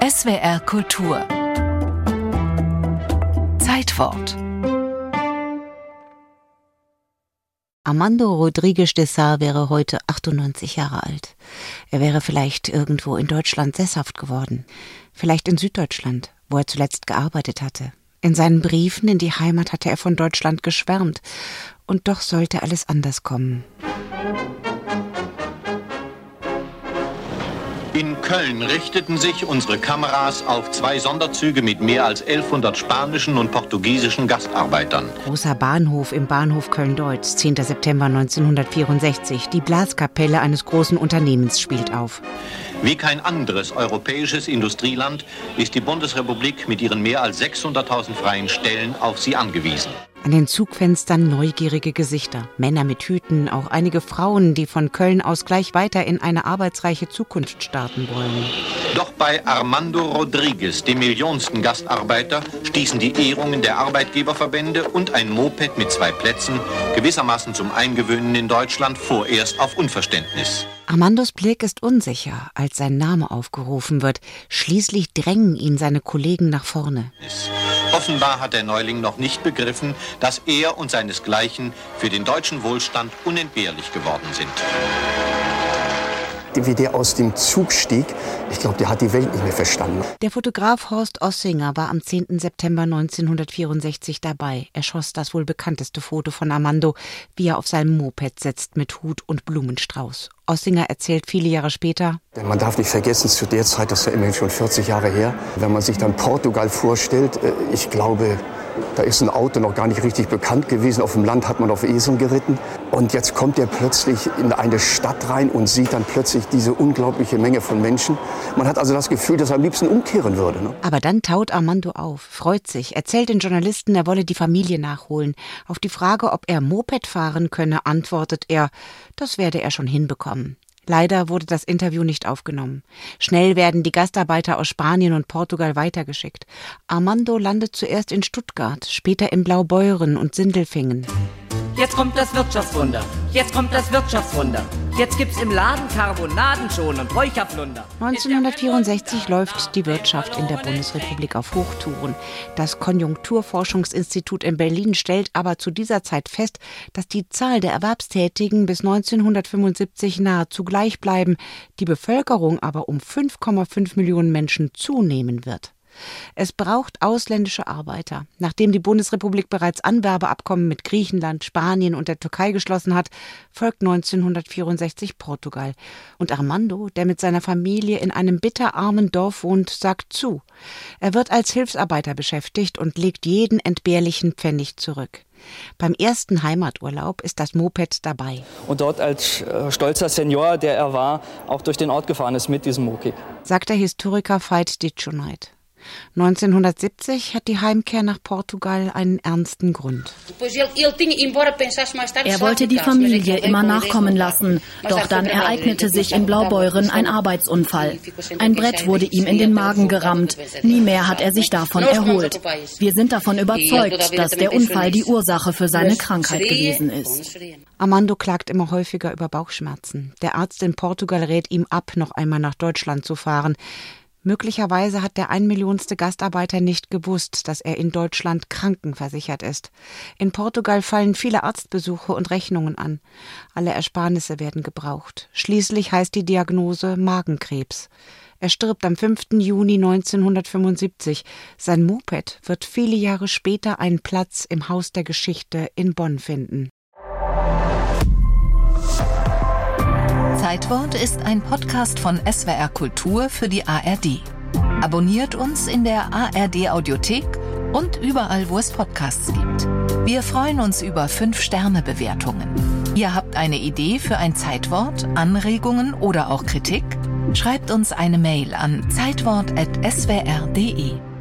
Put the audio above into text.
SWR Kultur Zeitwort. Armando Rodríguez de Sá wäre heute 98 Jahre alt. Er wäre vielleicht irgendwo in Deutschland sesshaft geworden. Vielleicht in Süddeutschland, wo er zuletzt gearbeitet hatte. In seinen Briefen in die Heimat hatte er von Deutschland geschwärmt. Und doch sollte alles anders kommen. In Köln richteten sich unsere Kameras auf 2 Sonderzüge mit mehr als 1100 spanischen und portugiesischen Gastarbeitern. Großer Bahnhof im Bahnhof Köln-Deutz, 10. September 1964. Die Blaskapelle eines großen Unternehmens spielt auf. Wie kein anderes europäisches Industrieland ist die Bundesrepublik mit ihren mehr als 600.000 freien Stellen auf sie angewiesen. An den Zugfenstern neugierige Gesichter, Männer mit Hüten, auch einige Frauen, die von Köln aus gleich weiter in eine arbeitsreiche Zukunft starten wollen. Doch bei Armando Rodríguez, dem millionensten Gastarbeiter, stießen die Ehrungen der Arbeitgeberverbände und ein Moped mit 2 Plätzen, gewissermaßen zum Eingewöhnen in Deutschland, vorerst auf Unverständnis. Armandos Blick ist unsicher, als sein Name aufgerufen wird. Schließlich drängen ihn seine Kollegen nach vorne. Offenbar hat der Neuling noch nicht begriffen, dass er und seinesgleichen für den deutschen Wohlstand unentbehrlich geworden sind. Wie der aus dem Zug stieg, ich glaube, der hat die Welt nicht mehr verstanden. Der Fotograf Horst Ossinger war am 10. September 1964 dabei. Er schoss das wohl bekannteste Foto von Armando, wie er auf seinem Moped sitzt mit Hut und Blumenstrauß. Ossinger erzählt viele Jahre später: Man darf nicht vergessen, zu der Zeit, das ist ja immerhin schon 40 Jahre her, wenn man sich dann Portugal vorstellt, ich glaube, da ist ein Auto noch gar nicht richtig bekannt gewesen. Auf dem Land hat man auf Eseln geritten. Und jetzt kommt er plötzlich in eine Stadt rein und sieht dann plötzlich diese unglaubliche Menge von Menschen. Man hat also das Gefühl, dass er am liebsten umkehren würde. Ne? Aber dann taut Armando auf, freut sich, erzählt den Journalisten, er wolle die Familie nachholen. Auf die Frage, ob er Moped fahren könne, antwortet er, das werde er schon hinbekommen. Leider wurde das Interview nicht aufgenommen. Schnell werden die Gastarbeiter aus Spanien und Portugal weitergeschickt. Armando landet zuerst in Stuttgart, später in Blaubeuren und Sindelfingen. Jetzt kommt das Wirtschaftswunder. Jetzt kommt das Wirtschaftswunder. Jetzt gibt's im Laden Karbonaden schon und Räucherpflunder. 1964 läuft die Wirtschaft in der Bundesrepublik auf Hochtouren. Das Konjunkturforschungsinstitut in Berlin stellt aber zu dieser Zeit fest, dass die Zahl der Erwerbstätigen bis 1975 nahezu gleich bleiben, die Bevölkerung aber um 5,5 Millionen Menschen zunehmen wird. Es braucht ausländische Arbeiter. Nachdem die Bundesrepublik bereits Anwerbeabkommen mit Griechenland, Spanien und der Türkei geschlossen hat, folgt 1964 Portugal. Und Armando, der mit seiner Familie in einem bitterarmen Dorf wohnt, sagt zu. Er wird als Hilfsarbeiter beschäftigt und legt jeden entbehrlichen Pfennig zurück. Beim ersten Heimaturlaub ist das Moped dabei. Und dort als stolzer Senior, der er war, auch durch den Ort gefahren ist mit diesem Moped. Sagt der Historiker Veit Ditschonait. 1970 hat die Heimkehr nach Portugal einen ernsten Grund. Er wollte die Familie immer nachkommen lassen, doch dann ereignete sich in Blaubeuren ein Arbeitsunfall. Ein Brett wurde ihm in den Magen gerammt. Nie mehr hat er sich davon erholt. Wir sind davon überzeugt, dass der Unfall die Ursache für seine Krankheit gewesen ist. Armando klagt immer häufiger über Bauchschmerzen. Der Arzt in Portugal rät ihm ab, noch einmal nach Deutschland zu fahren. Möglicherweise hat der 1 Millionste Gastarbeiter nicht gewusst, dass er in Deutschland krankenversichert ist. In Portugal fallen viele Arztbesuche und Rechnungen an. Alle Ersparnisse werden gebraucht. Schließlich heißt die Diagnose Magenkrebs. Er stirbt am 5. Juni 1975. Sein Moped wird viele Jahre später einen Platz im Haus der Geschichte in Bonn finden. Zeitwort ist ein Podcast von SWR Kultur für die ARD. Abonniert uns in der ARD Audiothek und überall, wo es Podcasts gibt. Wir freuen uns über 5-Sterne-Bewertungen. Ihr habt eine Idee für ein Zeitwort, Anregungen oder auch Kritik? Schreibt uns eine Mail an zeitwort@swr.de.